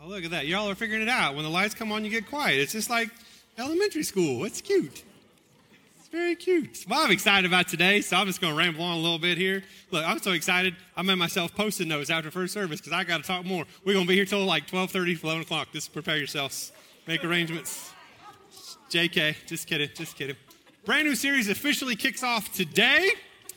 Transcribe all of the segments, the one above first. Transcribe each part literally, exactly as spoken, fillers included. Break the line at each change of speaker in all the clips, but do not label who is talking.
Oh, look at that. Y'all are figuring it out. When the lights come on, you get quiet. It's just like elementary school. It's cute. It's very cute. Well, I'm excited about today, so I'm just going to ramble on a little bit here. Look, I'm so excited. I made myself post-it notes after first service because I got to talk more. We're going to be here till like twelve thirty, eleven o'clock. Just prepare yourselves. Make arrangements. J K. Just kidding. Just kidding. Brand new series officially kicks off today.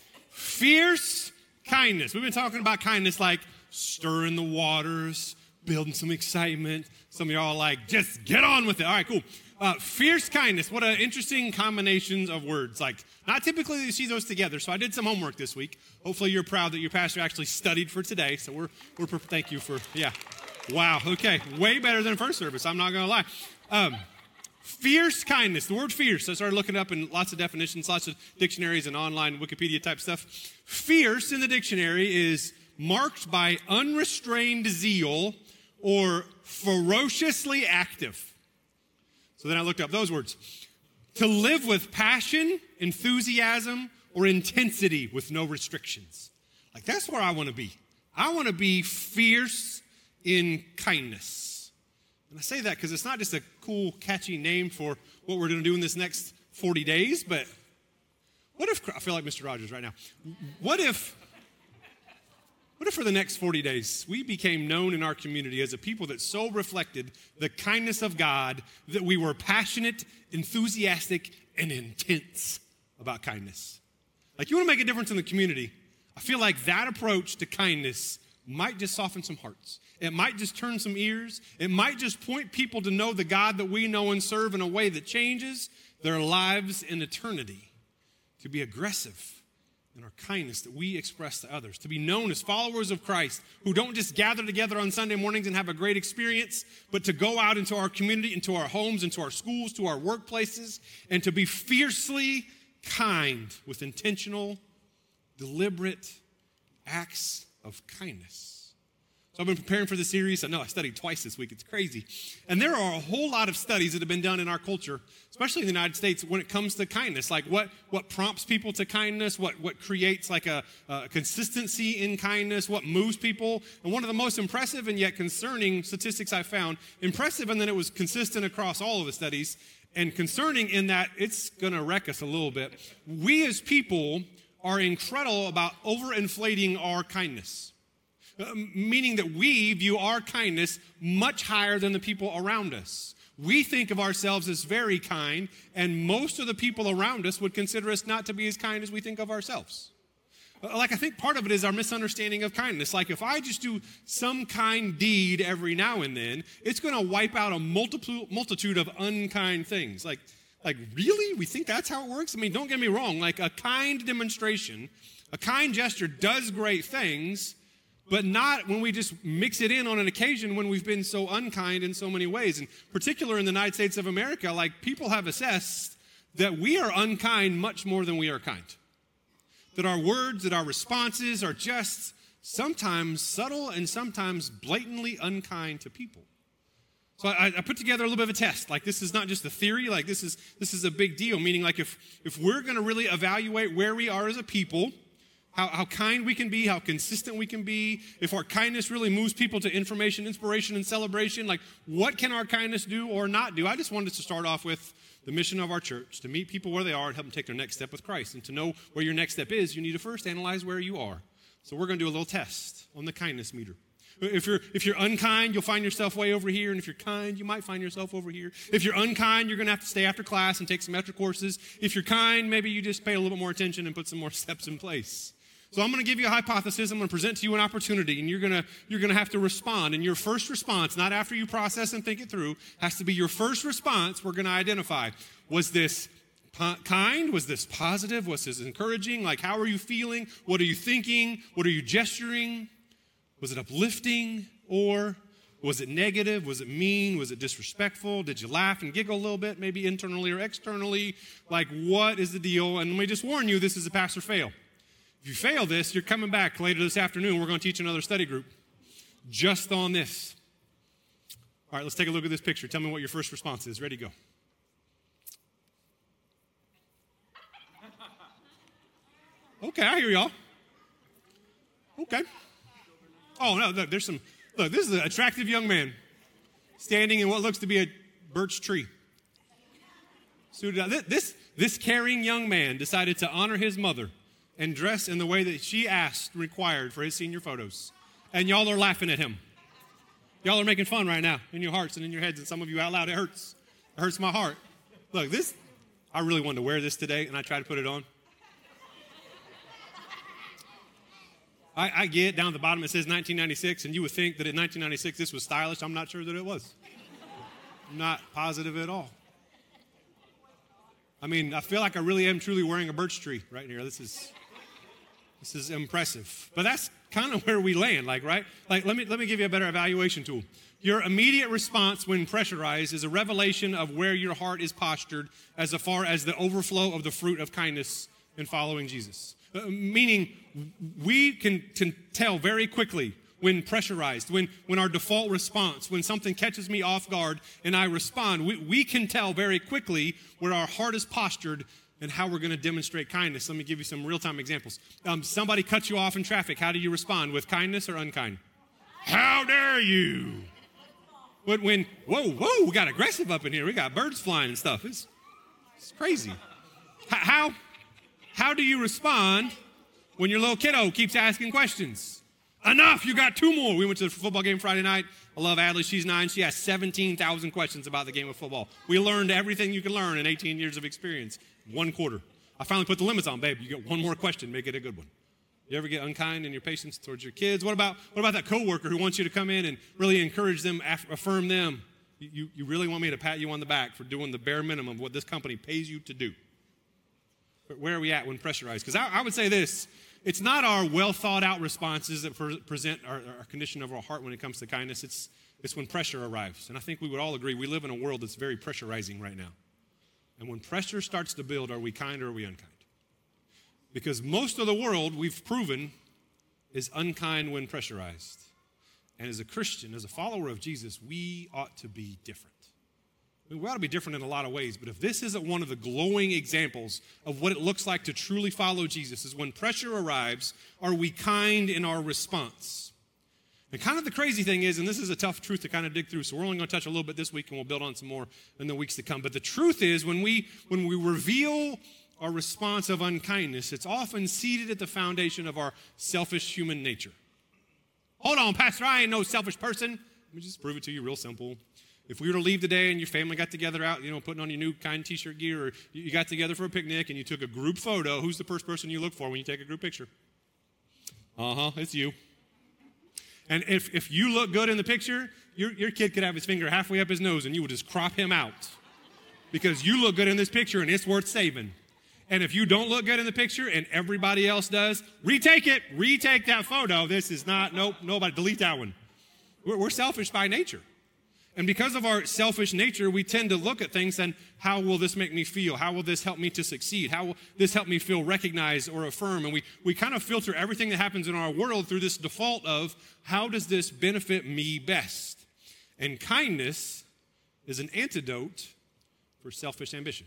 Fierce kindness. We've been talking about kindness like stirring the waters, building some excitement. Some of y'all are like, just get on with it. All right, cool. Uh, fierce kindness. What an interesting combination of words. Like, not typically you see those together. So I did some homework this week. Hopefully you're proud that your pastor actually studied for today. So we're, we're thank you for, yeah. Wow, okay. Way better than first service. I'm not going to lie. Um, fierce kindness. The word fierce, I started looking up in lots of definitions, lots of dictionaries and online Wikipedia type stuff. Fierce in the dictionary is marked by unrestrained zeal or ferociously active. So then I looked up those words. To live with passion, enthusiasm, or intensity with no restrictions. Like, that's where I want to be. I want to be fierce in kindness. And I say that because it's not just a cool, catchy name for what we're going to do in this next forty days, but what if, I feel like Mister Rogers right now, what if, what if for the next forty days, we became known in our community as a people that so reflected the kindness of God that we were passionate, enthusiastic, and intense about kindness? Like, you want to make a difference in the community, I feel like that approach to kindness might just soften some hearts. It might just turn some ears. It might just point people to know the God that we know and serve in a way that changes their lives in eternity. To be aggressive in our kindness that we express to others. To be known as followers of Christ who don't just gather together on Sunday mornings and have a great experience, but to go out into our community, into our homes, into our schools, to our workplaces, and to be fiercely kind with intentional, deliberate acts of kindness. So I've been preparing for this series. I know I studied twice this week. It's crazy. And there are a whole lot of studies that have been done in our culture, especially in the United States, when it comes to kindness. Like what, what prompts people to kindness, what, what creates like a, a consistency in kindness, what moves people. And one of the most impressive and yet concerning statistics I found, impressive in that it was consistent across all of the studies, and concerning in that it's going to wreck us a little bit. We as people are incredible about overinflating our kindness. Uh, meaning that we view our kindness much higher than the people around us. We think of ourselves as very kind, and most of the people around us would consider us not to be as kind as we think of ourselves. Uh, like, I think part of it is our misunderstanding of kindness. Like, if I just do some kind deed every now and then, it's going to wipe out a multiple, multitude of unkind things. Like, like, really? We think that's how it works? I mean, don't get me wrong. Like, a kind demonstration, a kind gesture does great things, but not when we just mix it in on an occasion when we've been so unkind in so many ways. And particular in the United States of America, like, people have assessed that we are unkind much more than we are kind. That our words, that our responses are just sometimes subtle and sometimes blatantly unkind to people. So I, I put together a little bit of a test. Like, this is not just a theory. Like, this is this is a big deal. Meaning, like, if if we're going to really evaluate where we are as a people, How, how kind we can be, how consistent we can be, if our kindness really moves people to information, inspiration, and celebration, like, what can our kindness do or not do? I just wanted to start off with the mission of our church, to meet people where they are and help them take their next step with Christ. And to know where your next step is, you need to first analyze where you are. So we're going to do a little test on the kindness meter. If you're, if you're unkind, you'll find yourself way over here. And if you're kind, you might find yourself over here. If you're unkind, you're going to have to stay after class and take some extra courses. If you're kind, maybe you just pay a little bit more attention and put some more steps in place. So I'm going to give you a hypothesis. I'm going to present to you an opportunity, and you're going to you're going to have to respond. And your first response, not after you process and think it through, has to be your first response. We're going to identify, was this po- kind? Was this positive? Was this encouraging? Like, how are you feeling? What are you thinking? What are you gesturing? Was it uplifting, or was it negative? Was it mean? Was it disrespectful? Did you laugh and giggle a little bit, maybe internally or externally? Like, what is the deal? And let me just warn you, this is a pass or fail. If you fail this, you're coming back later this afternoon. We're going to teach another study group just on this. All right, let's take a look at this picture. Tell me what your first response is. Ready, go. Okay, I hear y'all. Okay. Oh, no, look, there's some, look, this is an attractive young man. standing in what looks to be a birch tree. Suited up. This, this caring young man decided to honor his mother and dress in the way that she asked required for his senior photos. And y'all are laughing at him. Y'all are making fun right now in your hearts and in your heads, and some of you out loud. It hurts. It hurts my heart. Look, this, I really wanted to wear this today, and I tried to put it on. I, I get down at the bottom, it says nineteen ninety-six, and you would think that in nineteen ninety-six this was stylish. I'm not sure that it was. I'm not positive at all. I mean, I feel like I really am truly wearing a birch tree right here. This is, this is impressive. But that's kind of where we land, like, right? Like, let me, let me give you a better evaluation tool. Your immediate response when pressurized is a revelation of where your heart is postured as far as the overflow of the fruit of kindness in following Jesus. Uh, meaning, we can, can tell very quickly when pressurized, when, when our default response, when something catches me off guard and I respond, we, we can tell very quickly where our heart is postured and how we're going to demonstrate kindness. Let me give you some real-time examples. Um, somebody cuts you off in traffic. How do you respond, with kindness or unkind? How dare you? When, when whoa, whoa, we got aggressive up in here. We got birds flying and stuff. It's, it's crazy. H- how, how do you respond when your little kiddo keeps asking questions? Enough, you got two more. We went to the football game Friday night. I love Adley. She's nine. She has seventeen thousand questions about the game of football. We learned everything you can learn in eighteen years of experience. One quarter. I finally put the limits on, babe. You get one more question. Make it a good one. You ever get unkind in your patience towards your kids? What about what about that coworker who wants you to come in and really encourage them, aff- affirm them? You, you really want me to pat you on the back for doing the bare minimum of what this company pays you to do? Where are we at when pressurized? Because I, I would say this. It's not our well-thought-out responses that pre- present our, our condition of our heart when it comes to kindness. It's, it's when pressure arrives. And I think we would all agree we live in a world that's very pressurizing right now. And when pressure starts to build, are we kind or are we unkind? Because most of the world, we've proven, is unkind when pressurized. And as a Christian, as a follower of Jesus, we ought to be different. I mean, we ought to be different in a lot of ways, but if this isn't one of the glowing examples of what it looks like to truly follow Jesus, is when pressure arrives, are we kind in our response? And kind of the crazy thing is, and this is a tough truth to kind of dig through, so we're only going to touch a little bit this week, and we'll build on some more in the weeks to come. But the truth is, when we when we reveal our response of unkindness, it's often seated at the foundation of our selfish human nature. Hold on, Pastor, I ain't no selfish person. Let me just prove it to you real simple. If we were to leave today and your family got together out, you know, putting on your new kind t-shirt gear, or you got together for a picnic and you took a group photo, who's the first person you look for when you take a group picture? Uh-huh, it's you. And if, if you look good in the picture, your, your kid could have his finger halfway up his nose and you would just crop him out because you look good in this picture and it's worth saving. And if you don't look good in the picture and everybody else does, retake it. Retake that photo. This is not, nope, nobody, delete that one. We're, we're selfish by nature. And because of our selfish nature, we tend to look at things and how will this make me feel? How will this help me to succeed? How will this help me feel recognized or affirmed? And we, we kind of filter everything that happens in our world through this default of how does this benefit me best? And kindness is an antidote for selfish ambition.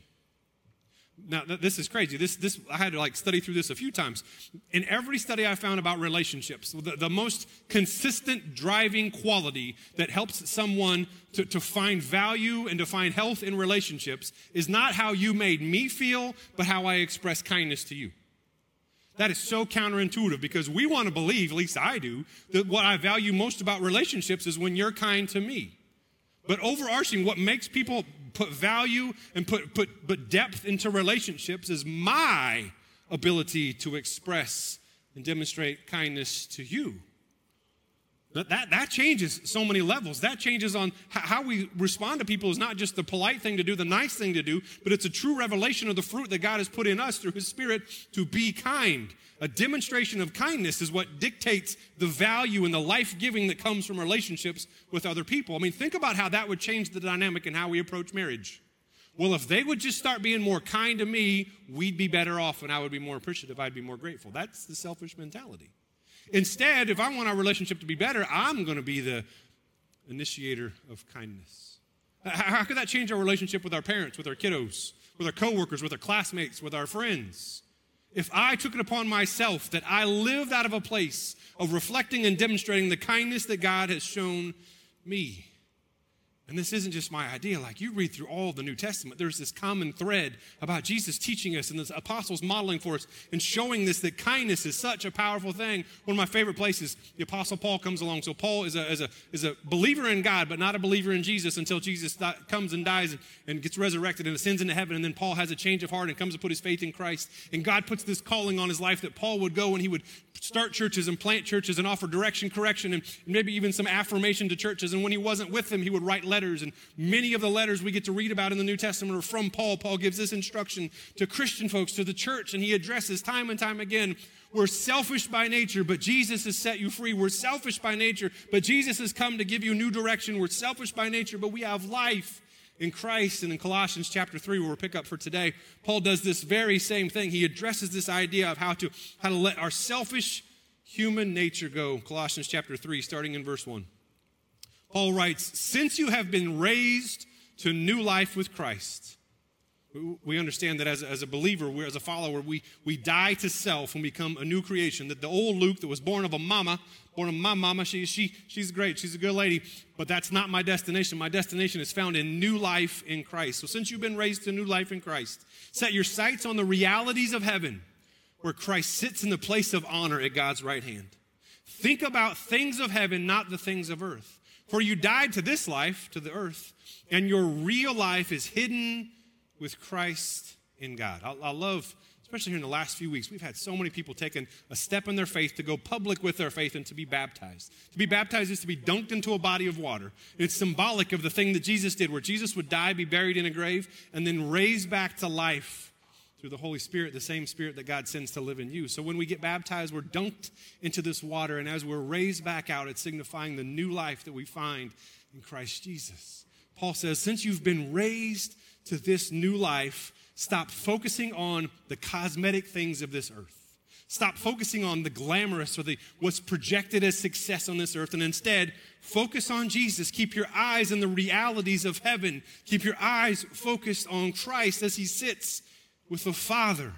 Now, this is crazy. This, this, I had to like study through this a few times. In every study I found about relationships, the, the most consistent driving quality that helps someone to, to find value and to find health in relationships is not how you made me feel, but how I express kindness to you. That is so counterintuitive because we want to believe, at least I do, that what I value most about relationships is when you're kind to me. But overarching, what makes people put value and put, put, put depth into relationships is my ability to express and demonstrate kindness to you. That, that, that changes so many levels. That changes on how we respond to people is not just the polite thing to do, the nice thing to do, but it's a true revelation of the fruit that God has put in us through His Spirit to be kind. A demonstration of kindness is what dictates the value and the life-giving that comes from relationships with other people. I mean, think about how that would change the dynamic in how we approach marriage. Well, if they would just start being more kind to me, we'd be better off and I would be more appreciative. I'd be more grateful. That's the selfish mentality. Instead, if I want our relationship to be better, I'm going to be the initiator of kindness. How, how could that change our relationship with our parents, with our kiddos, with our coworkers, with our classmates, with our friends? If I took it upon myself that I lived out of a place of reflecting and demonstrating the kindness that God has shown me. And this isn't just my idea. Like, you read through all the New Testament, there's this common thread about Jesus teaching us and the apostles modeling for us and showing this, that kindness is such a powerful thing. One of my favorite places, the Apostle Paul comes along. So Paul is a, is a, is a believer in God, but not a believer in Jesus until Jesus di- comes and dies and, and gets resurrected and ascends into heaven. And then Paul has a change of heart and comes to put his faith in Christ. And God puts this calling on his life that Paul would go and he would start churches and plant churches and offer direction, correction, and maybe even some affirmation to churches. And when he wasn't with them, he would write letters. And many of the letters we get to read about in the New Testament are from Paul. Paul gives this instruction to Christian folks, to the church, and he addresses time and time again, we're selfish by nature, but Jesus has set you free. We're selfish by nature, but Jesus has come to give you new direction. We're selfish by nature, but we have life in Christ. And in Colossians chapter three, where we'll pick up for today, Paul does this very same thing. He addresses this idea of how to, how to let our selfish human nature go. Colossians chapter three, starting in verse one. Paul writes, since you have been raised to new life with Christ. We understand that as a, as a believer, we're, as a follower, we, we die to self and become a new creation. That the old Luke that was born of a mama, born of my mama, she, she, she's great, she's a good lady, but that's not my destination. My destination is found in new life in Christ. So since you've been raised to new life in Christ, set your sights on the realities of heaven, where Christ sits in the place of honor at God's right hand. Think about things of heaven, not the things of earth. For you died to this life, to the earth, and your real life is hidden with Christ in God. I, I love, especially here in the last few weeks, we've had so many people taking a step in their faith to go public with their faith and to be baptized. To be baptized is to be dunked into a body of water. It's symbolic of the thing that Jesus did, where Jesus would die, be buried in a grave, and then raise back to life through the Holy Spirit, the same Spirit that God sends to live in you. So when we get baptized, we're dunked into this water, and as we're raised back out, it's signifying the new life that we find in Christ Jesus. Paul says, since you've been raised to this new life, stop focusing on the cosmetic things of this earth. Stop focusing on the glamorous or the what's projected as success on this earth, and instead focus on Jesus. Keep your eyes on the realities of heaven. Keep your eyes focused on Christ as he sits with the Father.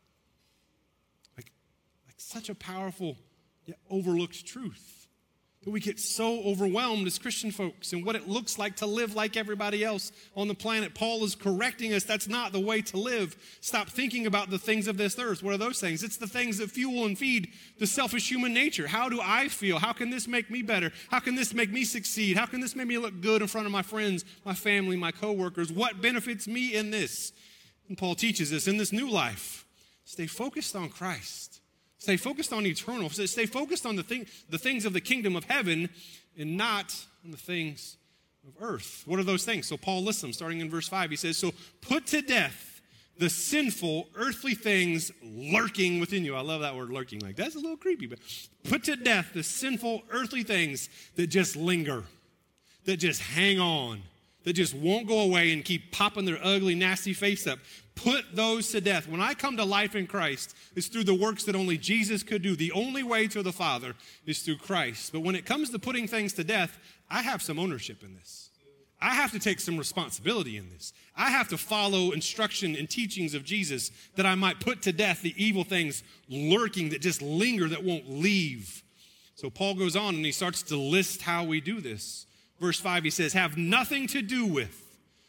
Like, like such a powerful yet overlooked truth. But we get so overwhelmed as Christian folks and what it looks like to live like everybody else on the planet. Paul is correcting us. That's not the way to live. Stop thinking about the things of this earth. What are those things? It's the things that fuel and feed the selfish human nature. How do I feel? How can this make me better? How can this make me succeed? How can this make me look good in front of my friends, my family, my coworkers? What benefits me in this? And Paul teaches us in this new life, stay focused on Christ. Stay focused on eternal. Stay focused on the, thing, the things of the kingdom of heaven and not on the things of earth. What are those things? So Paul lists them, starting in verse five. He says, so put to death the sinful earthly things lurking within you. I love that word lurking. Like, that's a little creepy. But put to death the sinful earthly things that just linger, that just hang on, that just won't go away and keep popping their ugly, nasty face up. Put those to death. When I come to life in Christ, it's through the works that only Jesus could do. The only way to the Father is through Christ. But when it comes to putting things to death, I have some ownership in this. I have to take some responsibility in this. I have to follow instruction and teachings of Jesus that I might put to death the evil things lurking that just linger, that won't leave. So Paul goes on and he starts to list how we do this. Verse five, he says, have nothing to do with.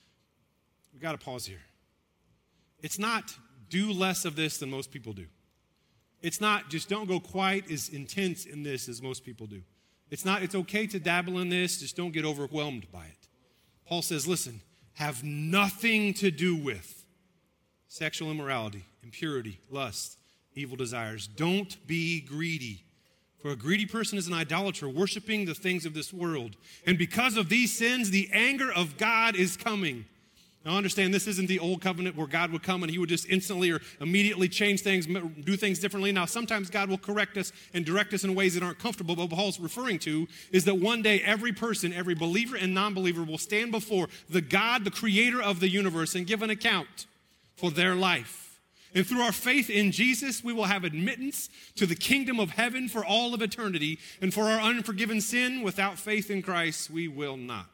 We've got to pause here. It's not do less of this than most people do. It's not just don't go quite as intense in this as most people do. It's not, it's okay to dabble in this, just don't get overwhelmed by it. Paul says, listen, have nothing to do with sexual immorality, impurity, lust, evil desires. Don't be greedy. For a greedy person is an idolater, worshiping the things of this world. And because of these sins, the anger of God is coming. Now understand, this isn't the old covenant where God would come and he would just instantly or immediately change things, do things differently. Now sometimes God will correct us and direct us in ways that aren't comfortable, but what Paul's referring to is that one day every person, every believer and non-believer will stand before the God, the creator of the universe, and give an account for their life. And through our faith in Jesus, we will have admittance to the kingdom of heaven for all of eternity. And for our unforgiven sin, without faith in Christ, we will not.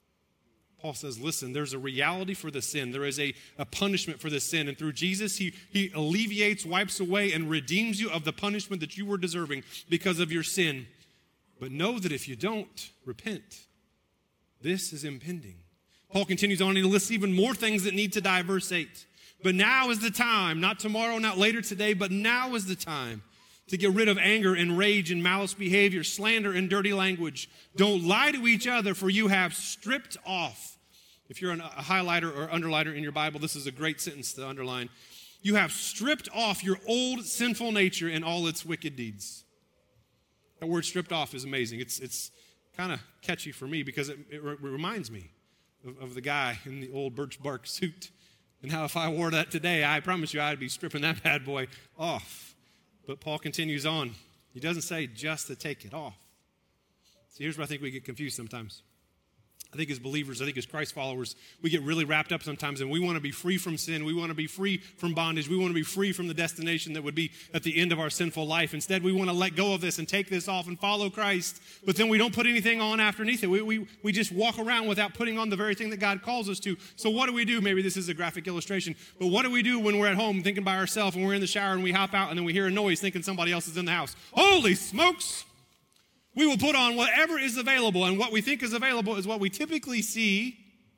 Paul says, listen, there's a reality for the sin. There is a, a punishment for the sin. And through Jesus, he, he alleviates, wipes away, and redeems you of the punishment that you were deserving because of your sin. But know that if you don't repent, This is impending. Paul continues on and he lists even more things that need to die. Verse eight. But now is the time, not tomorrow, not later today, but now is the time to get rid of anger and rage and malice behavior, slander and dirty language. Don't lie to each other, for you have stripped off. If you're a highlighter or underliner in your Bible, this is a great sentence to underline. You have stripped off your old sinful nature and all its wicked deeds. That word stripped off is amazing. It's it's kind of catchy for me because it, it, re- reminds me of, of the guy in the old birch bark suit. And how if I wore that today, I promise you I'd be stripping that bad boy off. But Paul continues on. He doesn't say just to take it off. See, here's where I think we get confused sometimes. I think as believers, I think as Christ followers, we get really wrapped up sometimes and we want to be free from sin. We want to be free from bondage. We want to be free from the destination that would be at the end of our sinful life. Instead, we want to let go of this and take this off and follow Christ. But then we don't put anything on underneath it. We, we, we just walk around without putting on the very thing that God calls us to. So what do we do? Maybe this is a graphic illustration. But what do we do when we're at home thinking by ourselves and we're in the shower and we hop out and then we hear a noise thinking somebody else is in the house? Holy smokes! We will put on whatever is available, and what we think is available is what we typically see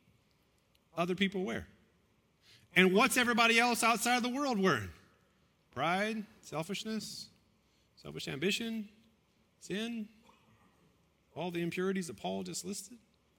other people wear. And what's everybody else outside of the world wearing? Pride, selfishness, selfish ambition, sin, all the impurities that Paul just listed.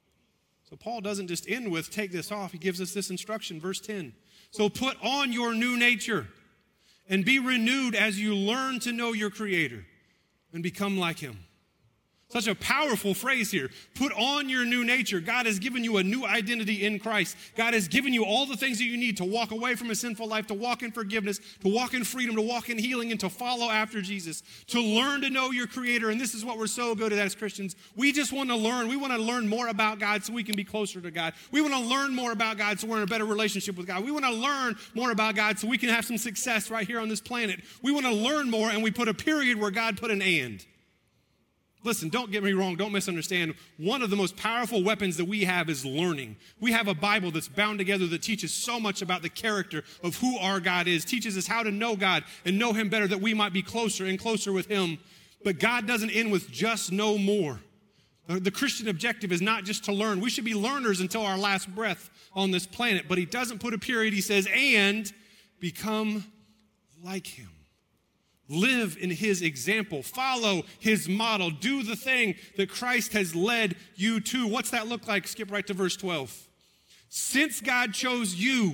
So Paul doesn't just end with take this off. He gives us this instruction, verse ten. So put on your new nature and be renewed as you learn to know your Creator and become like Him. Such a powerful phrase here. Put on your new nature. God has given you a new identity in Christ. God has given you all the things that you need to walk away from a sinful life, to walk in forgiveness, to walk in freedom, to walk in healing, and to follow after Jesus, to learn to know your Creator. And this is what we're so good at as Christians. We just want to learn. We want to learn more about God so we can be closer to God. We want to learn more about God so we're in a better relationship with God. We want to learn more about God so we can have some success right here on this planet. We want to learn more, and we put a period where God put an and. Listen, don't get me wrong. Don't misunderstand. One of the most powerful weapons that we have is learning. We have a Bible that's bound together that teaches so much about the character of who our God is, teaches us how to know God and know Him better that we might be closer and closer with Him. But God doesn't end with just know more. The Christian objective is not just to learn. We should be learners until our last breath on this planet. But He doesn't put a period. He says, and become like Him. Live in His example. Follow His model. Do the thing that Christ has led you to. What's that look like? Skip right to verse twelve. Since God chose you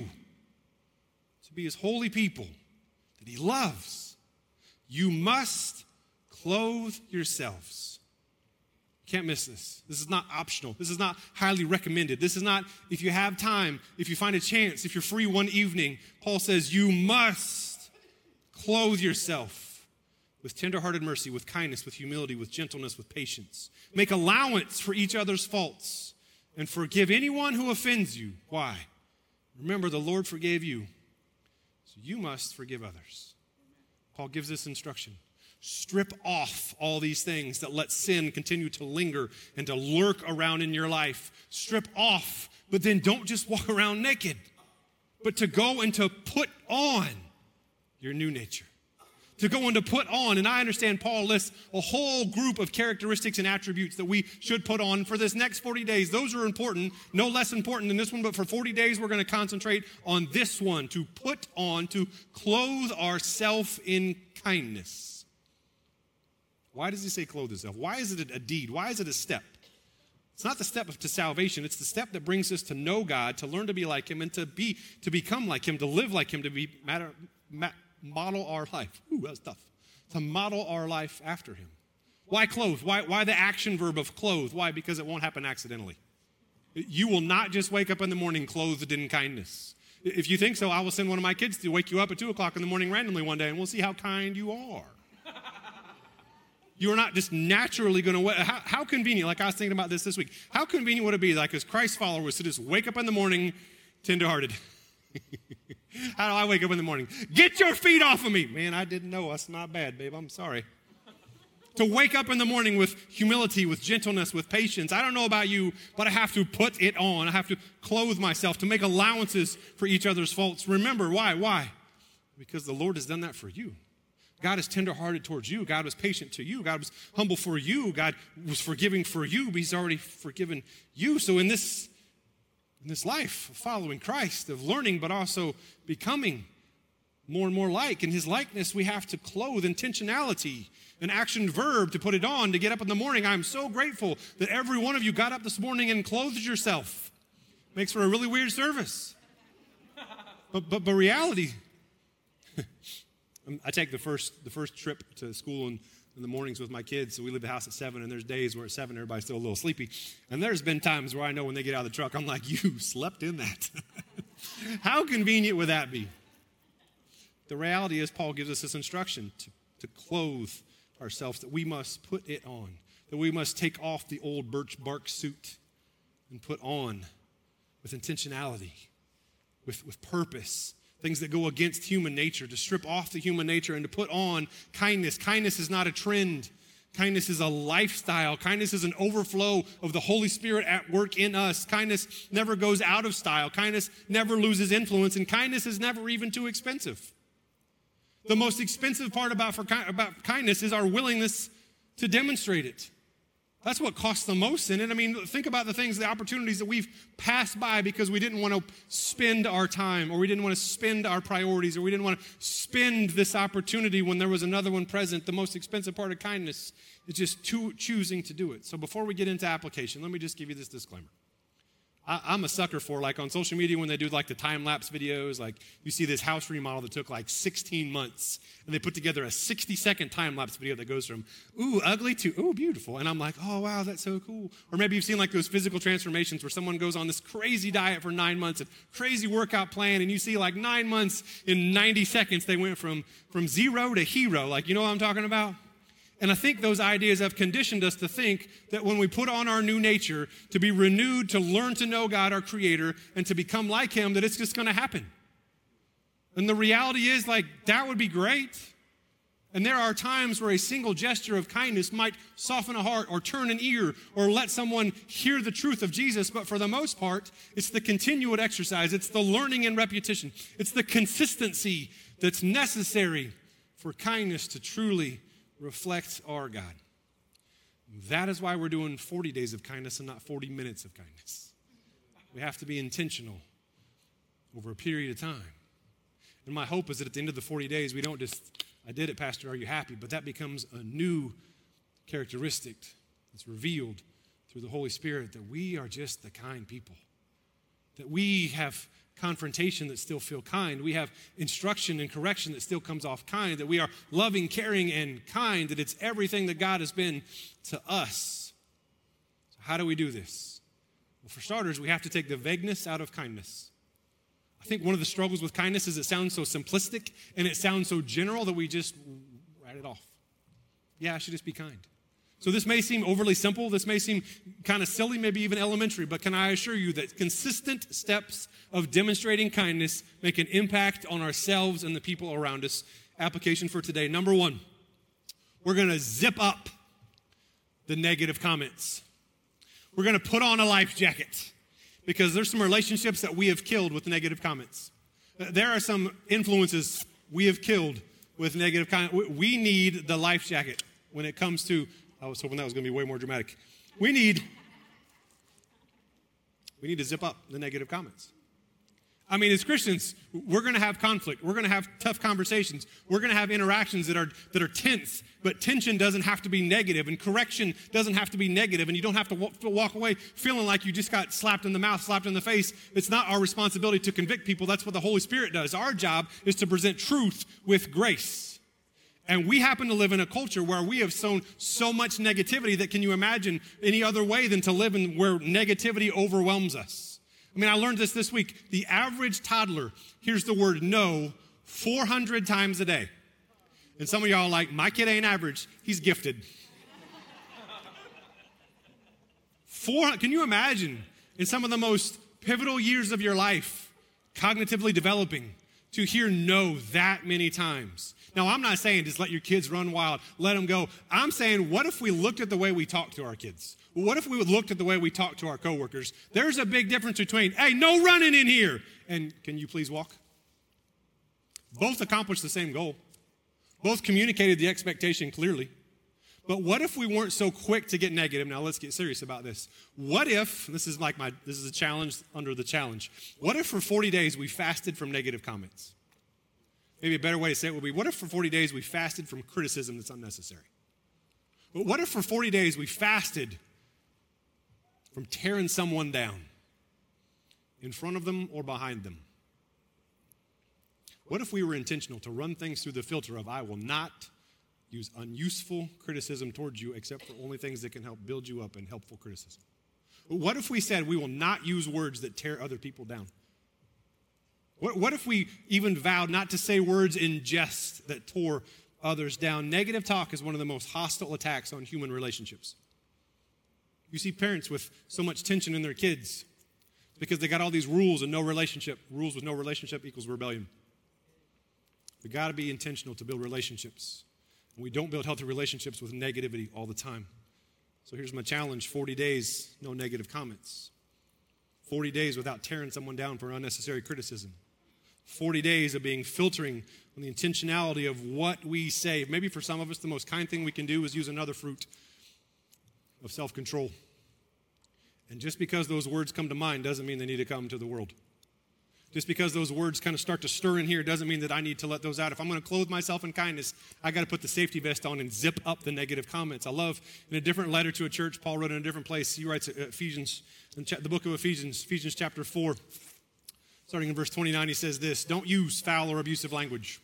to be His holy people that He loves, you must clothe yourselves. Can't miss this. This is not optional. This is not highly recommended. This is not if you have time, if you find a chance, if you're free one evening. Paul says you must clothe yourself with tenderhearted mercy, with kindness, with humility, with gentleness, with patience. Make allowance for each other's faults and forgive anyone who offends you. Why? Remember, the Lord forgave you, so you must forgive others. Paul gives this instruction. Strip off all these things that let sin continue to linger and to lurk around in your life. Strip off, but then don't just walk around naked, but to go and to put on your new nature. To go and to put on, and I understand Paul lists a whole group of characteristics and attributes that we should put on for this next forty days. Those are important, no less important than this one, but for forty days we're going to concentrate on this one, to put on, to clothe ourselves in kindness. Why does he say clothe yourself? Why is it a deed? Why is it a step? It's not the step to salvation. It's the step that brings us to know God, to learn to be like Him, and to be to become like Him, to live like Him, to be matter, ma- model our life. Ooh, that's tough. To model our life after Him. Why clothe? Why, why the action verb of clothe? Why? Because it won't happen accidentally. You will not just wake up in the morning clothed in kindness. If you think so, I will send one of my kids to wake you up at two o'clock in the morning randomly one day, and we'll see how kind you are. You are not just naturally going to, how, how convenient, like I was thinking about this this week, how convenient would it be, like as Christ followers, to just wake up in the morning tenderhearted? How do I wake up in the morning? Get your feet off of me. Man, I didn't know. That's not bad, babe. I'm sorry. To wake up in the morning with humility, with gentleness, with patience. I don't know about you, but I have to put it on. I have to clothe myself, to make allowances for each other's faults. Remember, why? Why? Because the Lord has done that for you. God is tenderhearted towards you. God was patient to you. God was humble for you. God was forgiving for you, but he's already forgiven you. So in this, in this life of following Christ, of learning, but also becoming more and more like, in his likeness, we have to clothe intentionality, an action verb to put it on, to get up in the morning. I'm so grateful that every one of you got up this morning and clothed yourself. Makes for a really weird service. But, but, but reality, I take the first the first trip to school in, in the mornings with my kids. So we leave the house at seven, and there's days where at seven everybody's still a little sleepy. And there's been times where I know when they get out of the truck, I'm like, you slept in that. How convenient would that be? The reality is Paul gives us this instruction to, to clothe ourselves, that we must put it on, that we must take off the old birch bark suit and put on with intentionality, with, with purpose, things that go against human nature, to strip off the human nature and to put on kindness. Kindness is not a trend. Kindness is a lifestyle. Kindness is an overflow of the Holy Spirit at work in us. Kindness never goes out of style. Kindness never loses influence, and kindness is never even too expensive. The most expensive part about, for, about kindness is our willingness to demonstrate it. That's what costs the most in it. I mean, think about the things, the opportunities that we've passed by because we didn't want to spend our time, or we didn't want to spend our priorities, or we didn't want to spend this opportunity when there was another one present. The most expensive part of kindness is just to, choosing to do it. So before we get into application, let me just give you this disclaimer. I, I'm a sucker for, like on social media when they do like the time-lapse videos, like you see this house remodel that took like sixteen months, and they put together a sixty-second time-lapse video that goes from, ooh, ugly to, ooh, beautiful. And I'm like, oh, wow, that's so cool. Or maybe you've seen like those physical transformations where someone goes on this crazy diet for nine months, a crazy workout plan, and you see like nine months in ninety seconds, they went from, from zero to hero. Like, you know what I'm talking about? And I think those ideas have conditioned us to think that when we put on our new nature, to be renewed, to learn to know God, our Creator, and to become like Him, that it's just going to happen. And the reality is, like, that would be great. And there are times where a single gesture of kindness might soften a heart or turn an ear or let someone hear the truth of Jesus. But for the most part, it's the continual exercise. It's the learning and repetition. It's the consistency that's necessary for kindness to truly reflect our God. That is why we're doing forty days of kindness and not forty minutes of kindness. We have to be intentional over a period of time. And my hope is that at the end of the forty days, we don't just, I did it, Pastor, are you happy? But that becomes a new characteristic that's revealed through the Holy Spirit, that we are just the kind people, that we have confrontation that still feel kind. We have instruction and correction that still comes off kind, that we are loving, caring, and kind, that it's everything that God has been to us. So how do we do this? Well, for starters, we have to take the vagueness out of kindness. I think one of the struggles with kindness is it sounds so simplistic and it sounds so general that we just write it off. Yeah, I should just be kind. So this may seem overly simple, this may seem kind of silly, maybe even elementary, but can I assure you that consistent steps of demonstrating kindness make an impact on ourselves and the people around us. Application for today. Number one, we're going to zip up the negative comments. We're going to put on a life jacket because there's some relationships that we have killed with negative comments. There are some influences we have killed with negative comments. We need the life jacket when it comes to, I was hoping that was going to be way more dramatic. We need, we need to zip up the negative comments. I mean, as Christians, we're going to have conflict. We're going to have tough conversations. We're going to have interactions that are that are tense, but tension doesn't have to be negative, and correction doesn't have to be negative, and you don't have to walk away feeling like you just got slapped in the mouth, slapped in the face. It's not our responsibility to convict people. That's what the Holy Spirit does. Our job is to present truth with grace. And we happen to live in a culture where we have sown so much negativity that can you imagine any other way than to live in where negativity overwhelms us? I mean, I learned this this week. The average toddler hears the word no four hundred times a day. And some of y'all are like, my kid ain't average. He's gifted. Four, can you imagine in some of the most pivotal years of your life, cognitively developing, to hear no that many times? Now, I'm not saying just let your kids run wild, let them go. I'm saying, what if we looked at the way we talk to our kids? What if we looked at the way we talk to our coworkers? There's a big difference between, hey, no running in here, and can you please walk? Both accomplish the same goal. Both communicated the expectation clearly. But what if we weren't so quick to get negative? Now let's get serious about this. What if, this is like my, this is a challenge under the challenge. What if for forty days we fasted from negative comments? Maybe a better way to say it would be, what if for forty days we fasted from criticism that's unnecessary? But what if for forty days we fasted from tearing someone down in front of them or behind them? What if we were intentional to run things through the filter of, I will not use unuseful criticism towards you except for only things that can help build you up and helpful criticism? What if we said we will not use words that tear other people down? What, what if we even vowed not to say words in jest that tore others down? Negative talk is one of the most hostile attacks on human relationships. You see parents with so much tension in their kids. It's because they got all these rules and no relationship. Rules with no relationship equals rebellion. We've got to be intentional to build relationships. And we don't build healthy relationships with negativity all the time. So here's my challenge. forty days, no negative comments. forty days without tearing someone down for unnecessary criticism. forty days of being filtering on the intentionality of what we say. Maybe for some of us, the most kind thing we can do is use another fruit of self-control. And just because those words come to mind doesn't mean they need to come to the world. Just because those words kind of start to stir in here doesn't mean that I need to let those out. If I'm going to clothe myself in kindness, I got to put the safety vest on and zip up the negative comments. I love in a different letter to a church, Paul wrote in a different place. He writes Ephesians, in the book of Ephesians, Ephesians chapter four, starting in verse twenty-nine, he says this, don't use foul or abusive language.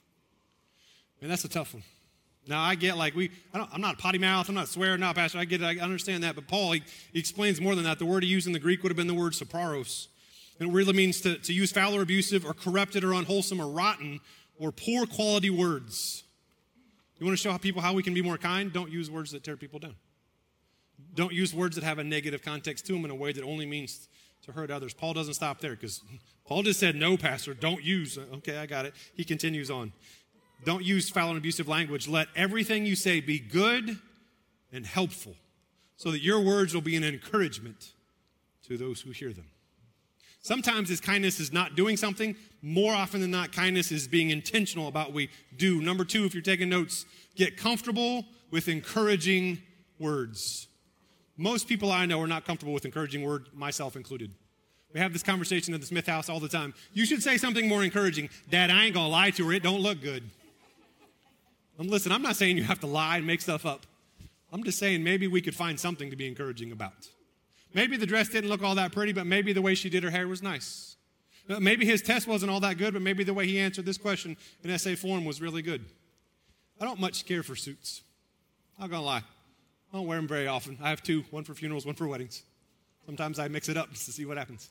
Man, that's a tough one. Now, I get like we, I don't, I'm not potty mouth, I'm not swearing, not pastor, I get it, I understand that. But Paul, he, he explains more than that. The word he used in the Greek would have been the word sopraros. And it really means to, to use foul or abusive or corrupted or unwholesome or rotten or poor quality words. You want to show how people how we can be more kind? Don't use words that tear people down. Don't use words that have a negative context to them in a way that only means to hurt others. Paul doesn't stop there because Paul just said, no, pastor, don't use. Okay, I got it. He continues on. Don't use foul and abusive language. Let everything you say be good and helpful so that your words will be an encouragement to those who hear them. Sometimes his kindness is not doing something. More often than not, kindness is being intentional about what we do. Number two, if you're taking notes, get comfortable with encouraging words. Most people I know are not comfortable with encouraging words, myself included. We have this conversation at the Smith house all the time. You should say something more encouraging. Dad, I ain't going to lie to her. It don't look good. Um, listen, I'm not saying you have to lie and make stuff up. I'm just saying maybe we could find something to be encouraging about. Maybe the dress didn't look all that pretty, but maybe the way she did her hair was nice. Maybe his test wasn't all that good, but maybe the way he answered this question in essay form was really good. I don't much care for suits. I'm not going to lie. I don't wear them very often. I have two, one for funerals, one for weddings. Sometimes I mix it up just to see what happens.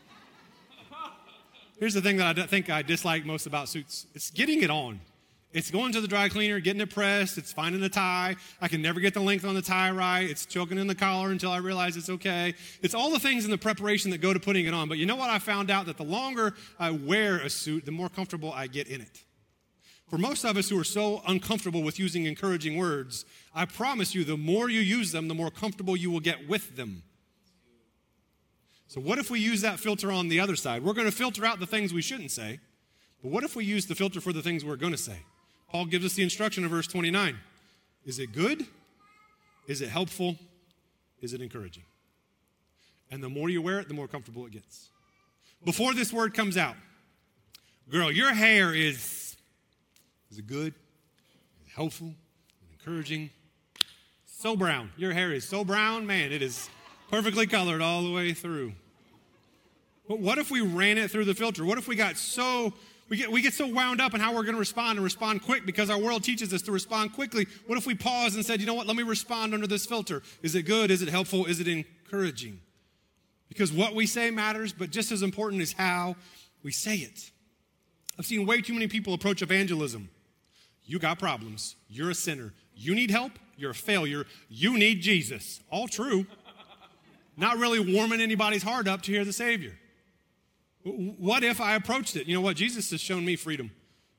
Here's the thing that I think I dislike most about suits. It's getting it on. It's going to the dry cleaner, getting it pressed. It's finding the tie. I can never get the length on the tie right. It's choking in the collar until I realize it's okay. It's all the things in the preparation that go to putting it on. But you know what? I found out that the longer I wear a suit, the more comfortable I get in it. For most of us who are so uncomfortable with using encouraging words, I promise you, the more you use them, the more comfortable you will get with them. So what if we use that filter on the other side? We're going to filter out the things we shouldn't say. But what if we use the filter for the things we're going to say? Paul gives us the instruction in verse twenty-nine. Is it good? Is it helpful? Is it encouraging? And the more you wear it, the more comfortable it gets. Before this word comes out, girl, your hair is, is it good? Is it helpful? Is it encouraging? So brown. Your hair is so brown, man, it is perfectly colored all the way through. But what if we ran it through the filter? What if we got so... We get, we get so wound up in how we're going to respond and respond quick because our world teaches us to respond quickly. What if we paused and said, you know what, let me respond under this filter. Is it good? Is it helpful? Is it encouraging? Because what we say matters, but just as important is how we say it. I've seen way too many people approach evangelism. You got problems. You're a sinner. You need help. You're a failure. You need Jesus. All true. Not really warming anybody's heart up to hear the Savior. What if I approached it? You know what? Jesus has shown me freedom.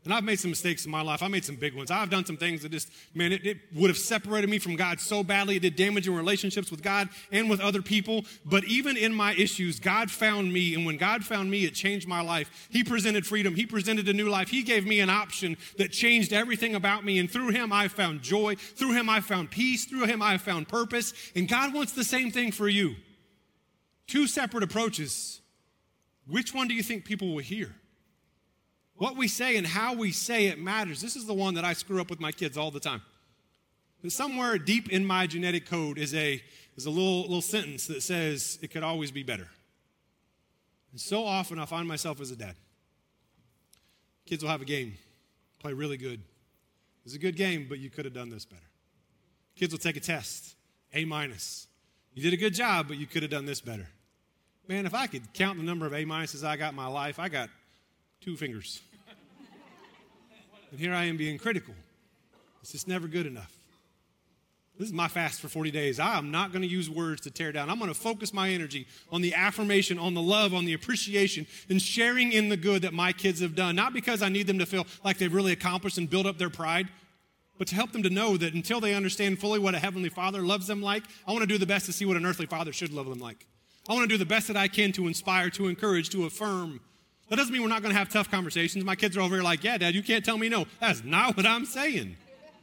And I've made some mistakes in my life. I made some big ones. I've done some things that just, man, it, it would have separated me from God so badly. It did damage in relationships with God and with other people. But even in my issues, God found me. And when God found me, it changed my life. He presented freedom. He presented a new life. He gave me an option that changed everything about me. And through him, I found joy. Through him, I found peace. Through him, I found purpose. And God wants the same thing for you. Two separate approaches. Which one do you think people will hear? What we say and how we say it matters. This is the one that I screw up with my kids all the time. And somewhere deep in my genetic code is a, is a little, little sentence that says it could always be better. And so often I find myself as a dad. Kids will have a game, play really good. It's a good game, but you could have done this better. Kids will take a test, A minus. You did a good job, but you could have done this better. Man, if I could count the number of A minuses I got in my life, I got two fingers. And here I am being critical. It's just never good enough. This is my fast for forty days. I am not going to use words to tear down. I'm going to focus my energy on the affirmation, on the love, on the appreciation, and sharing in the good that my kids have done. Not because I need them to feel like they've really accomplished and build up their pride, but to help them to know that until they understand fully what a heavenly father loves them like, I want to do the best to see what an earthly father should love them like. I want to do the best that I can to inspire, to encourage, to affirm. That doesn't mean we're not going to have tough conversations. My kids are over here like, yeah, Dad, you can't tell me no. That's not what I'm saying.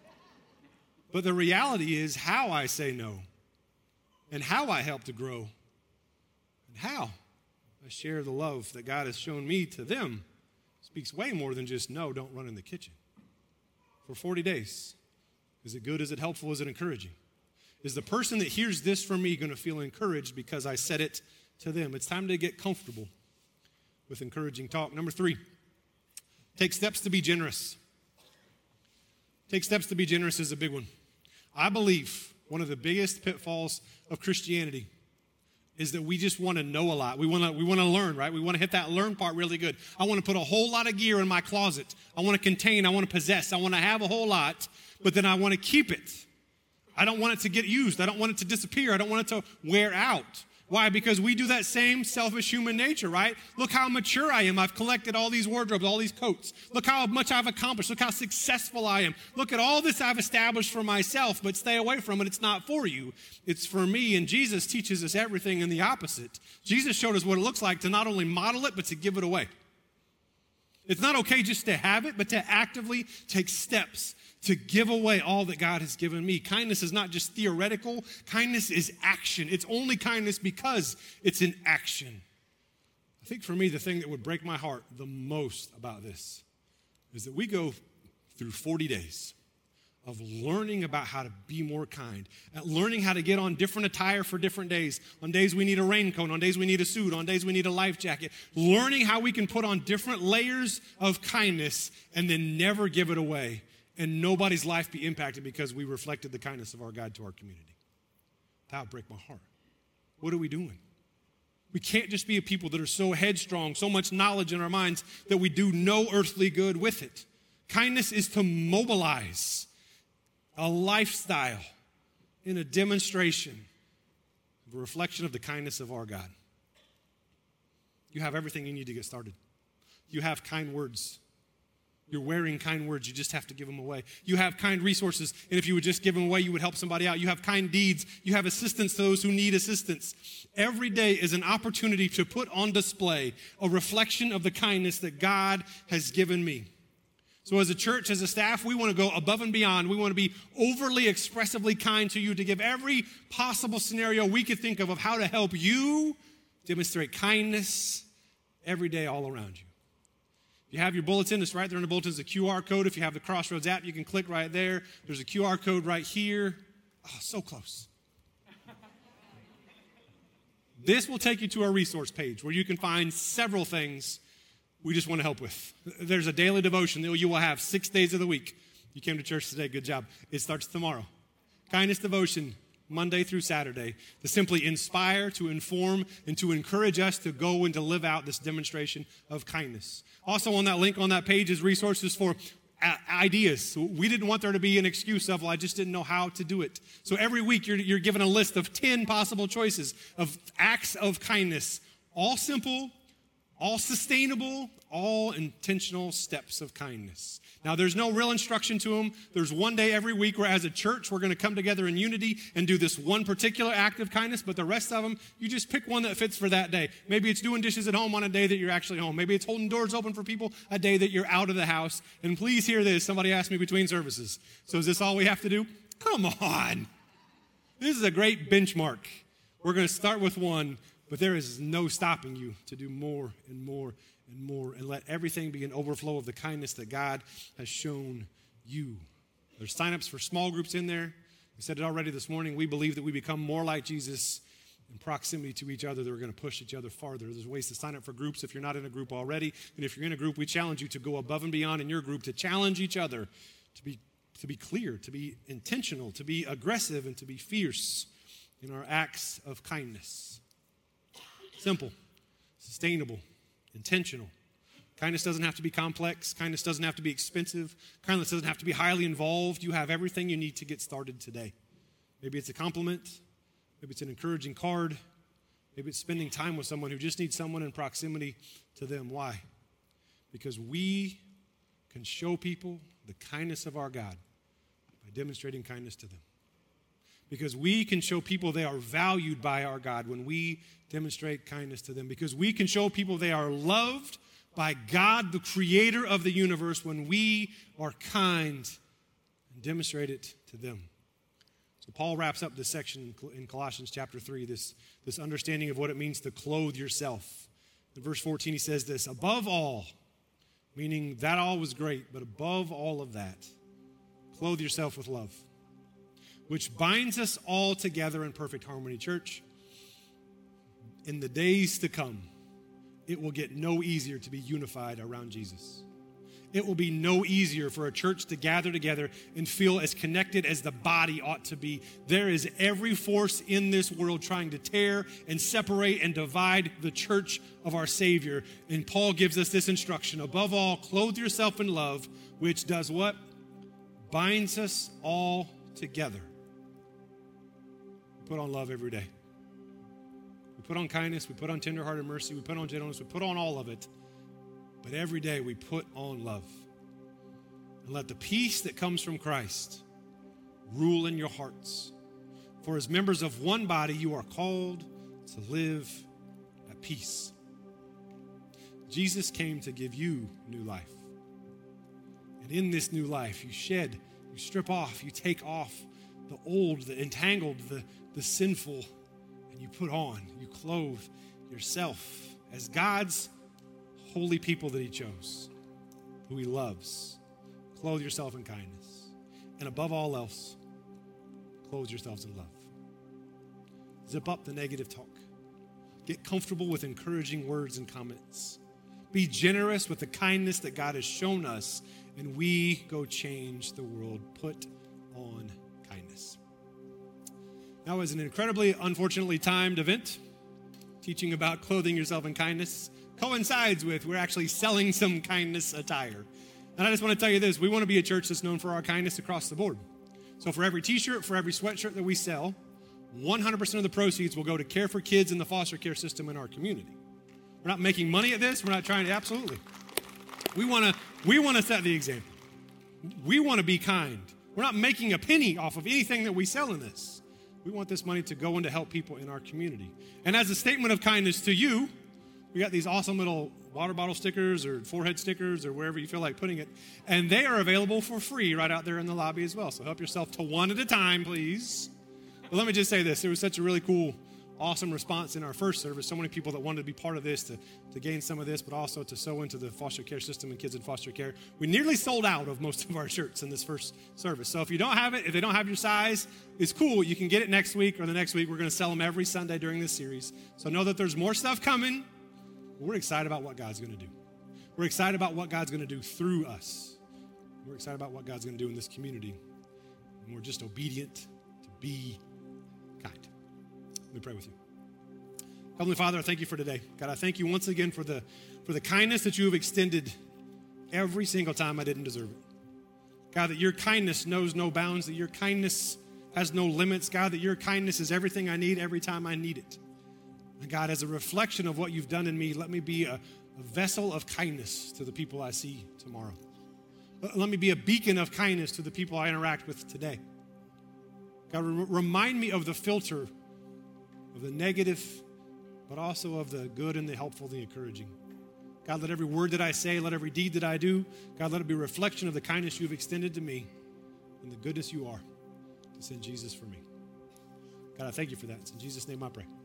But the reality is how I say no and how I help to grow and how I share the love that God has shown me to them speaks way more than just no, don't run in the kitchen. For forty days, is it good? Is it helpful? Is it encouraging? Is the person that hears this from me going to feel encouraged because I said it to them? It's time to get comfortable with encouraging talk. Number three, take steps to be generous. Take steps to be generous is a big one. I believe one of the biggest pitfalls of Christianity is that we just want to know a lot. We want to we want to learn, right? We want to hit that learn part really good. I want to put a whole lot of gear in my closet. I want to contain, I want to possess, I want to have a whole lot, but then I want to keep it. I don't want it to get used. I don't want it to disappear. I don't want it to wear out. Why? Because we do that same selfish human nature, right? Look how mature I am. I've collected all these wardrobes, all these coats. Look how much I've accomplished. Look how successful I am. Look at all this I've established for myself, but stay away from it. It's not for you. It's for me. And Jesus teaches us everything in the opposite. Jesus showed us what it looks like to not only model it, but to give it away. It's not okay just to have it, but to actively take steps to give away all that God has given me. Kindness is not just theoretical. Kindness is action. It's only kindness because it's an action. I think for me, the thing that would break my heart the most about this is that we go through forty days of learning about how to be more kind, at learning how to get on different attire for different days. On days we need a raincoat, on days we need a suit, on days we need a life jacket. Learning how we can put on different layers of kindness and then never give it away. And nobody's life be impacted because we reflected the kindness of our God to our community. That would break my heart. What are we doing? We can't just be a people that are so headstrong, so much knowledge in our minds that we do no earthly good with it. Kindness is to mobilize a lifestyle in a demonstration of a reflection of the kindness of our God. You have everything you need to get started. You have kind words. You're wearing kind words. You just have to give them away. You have kind resources, and if you would just give them away, you would help somebody out. You have kind deeds. You have assistance to those who need assistance. Every day is an opportunity to put on display a reflection of the kindness that God has given me. So as a church, as a staff, we want to go above and beyond. We want to be overly expressively kind to you, to give every possible scenario we could think of of how to help you demonstrate kindness every day all around you. If you have your bulletin, it's right there in the bulletin. It's a Q R code. If you have the Crossroads app, you can click right there. There's a Q R code right here. Oh, so close. This will take you to our resource page where you can find several things we just want to help with. There's a daily devotion that you will have six days of the week. You came to church today, good job. It starts tomorrow. Kindness devotion, Monday through Saturday, to simply inspire, to inform, and to encourage us to go and to live out this demonstration of kindness. Also on that link on that page is resources for ideas. We didn't want there to be an excuse of, well, I just didn't know how to do it. So every week you're, you're given a list of ten possible choices of acts of kindness, all simple, all sustainable, all intentional steps of kindness. Now, there's no real instruction to them. There's one day every week where as a church, we're going to come together in unity and do this one particular act of kindness, but the rest of them, you just pick one that fits for that day. Maybe it's doing dishes at home on a day that you're actually home. Maybe it's holding doors open for people a day that you're out of the house. And please hear this. Somebody asked me between services. So is this all we have to do? Come on. This is a great benchmark. We're going to start with one, but there is no stopping you to do more and more and more, and let everything be an overflow of the kindness that God has shown you. There's signups for small groups in there. We said it already this morning. We believe that we become more like Jesus in proximity to each other, that we're going to push each other farther. There's ways to sign up for groups if you're not in a group already. And if you're in a group, we challenge you to go above and beyond in your group, to challenge each other, to be, to be clear, to be intentional, to be aggressive, and to be fierce in our acts of kindness. Simple, sustainable, intentional. Kindness doesn't have to be complex. Kindness doesn't have to be expensive. Kindness doesn't have to be highly involved. You have everything you need to get started today. Maybe it's a compliment. Maybe it's an encouraging card. Maybe it's spending time with someone who just needs someone in proximity to them. Why? Because we can show people the kindness of our God by demonstrating kindness to them. Because we can show people they are valued by our God when we demonstrate kindness to them. Because we can show people they are loved by God, the creator of the universe, when we are kind and demonstrate it to them. So Paul wraps up this section in Colossians chapter three, this, this understanding of what it means to clothe yourself. In verse fourteen, he says this, above all, meaning that all was great, but above all of that, clothe yourself with love, which binds us all together in perfect harmony. Church, in the days to come, it will get no easier to be unified around Jesus. It will be no easier for a church to gather together and feel as connected as the body ought to be. There is every force in this world trying to tear and separate and divide the church of our Savior. And Paul gives us this instruction. Above all, clothe yourself in love, which does what? Binds us all together. We put on love every day. We put on kindness, we put on tenderhearted mercy, we put on gentleness, we put on all of it. But every day we put on love. And let the peace that comes from Christ rule in your hearts. For as members of one body, you are called to live at peace. Jesus came to give you new life. And in this new life, you shed, you strip off, you take off the old, the entangled, the, the sinful, and you put on, you clothe yourself as God's holy people that he chose, who he loves. Clothe yourself in kindness. And above all else, clothe yourselves in love. Zip up the negative talk. Get comfortable with encouraging words and comments. Be generous with the kindness that God has shown us, and we go change the world. Put on kindness. Now, it was an incredibly unfortunately timed event. Teaching about clothing yourself in kindness coincides with we're actually selling some kindness attire. And I just want to tell you this. We want to be a church that's known for our kindness across the board. So for every t-shirt, for every sweatshirt that we sell, one hundred percent of the proceeds will go to care for kids in the foster care system in our community. We're not making money at this. We're not trying to, absolutely. We want to, we want to set the example. We want to be kind. We're not making a penny off of anything that we sell in this. We want this money to go in to help people in our community. And as a statement of kindness to you, we got these awesome little water bottle stickers or forehead stickers or wherever you feel like putting it. And they are available for free right out there in the lobby as well. So help yourself to one at a time, please. But let me just say this. There was such a really cool, awesome response in our first service. So many people that wanted to be part of this, to, to gain some of this, but also to sow into the foster care system and kids in foster care. We nearly sold out of most of our shirts in this first service. So if you don't have it, if they don't have your size, it's cool. You can get it next week or the next week. We're going to sell them every Sunday during this series. So know that there's more stuff coming. We're excited about what God's going to do. We're excited about what God's going to do through us. We're excited about what God's going to do in this community. And we're just obedient to be kind. Let me pray with you. Heavenly Father, I thank you for today. God, I thank you once again for the, for the kindness that you have extended every single time I didn't deserve it. God, that your kindness knows no bounds, that your kindness has no limits. God, that your kindness is everything I need every time I need it. And God, as a reflection of what you've done in me, let me be a, a vessel of kindness to the people I see tomorrow. Let me be a beacon of kindness to the people I interact with today. God, re- remind me of the filter of the negative, but also of the good and the helpful, the encouraging. God, let every word that I say, let every deed that I do, God, let it be a reflection of the kindness you've extended to me and the goodness you are to send Jesus for me. God, I thank you for that. It's in Jesus' name I pray.